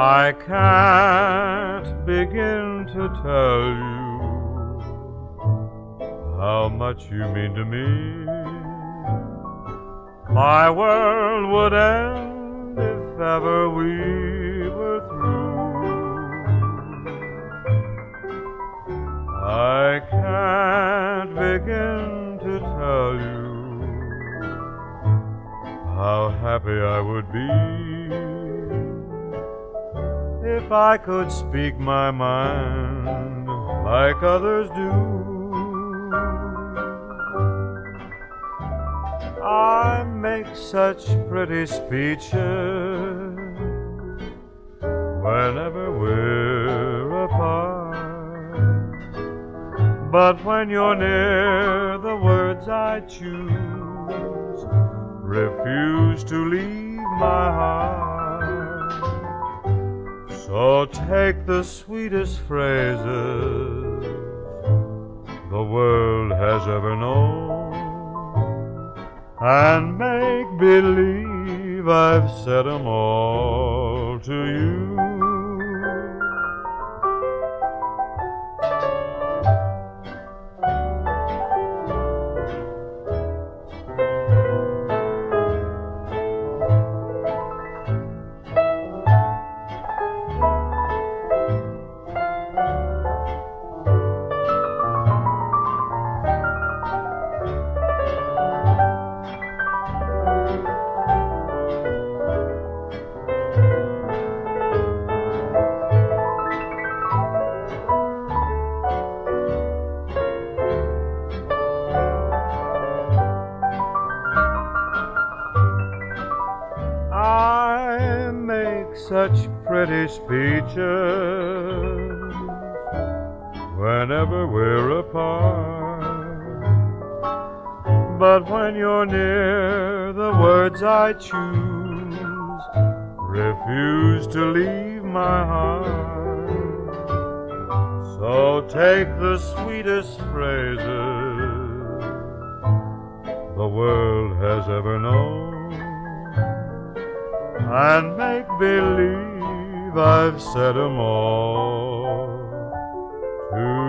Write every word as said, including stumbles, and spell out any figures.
I can't begin to tell you how much you mean to me. My world would end if ever we were through. I can't begin to tell you how happy I would be if I could speak my mind like others do. I make such pretty speeches whenever we're apart, but when you're near, the words I choose refuse to leave my heart. So take the sweetest phrases the world has ever known and make believe I've said 'em all to you. I make such pretty speeches whenever we're apart, but when you're near, the words I choose refuse to leave my heart. So take the sweetest phrases the world has ever known and make believe I've said 'em all to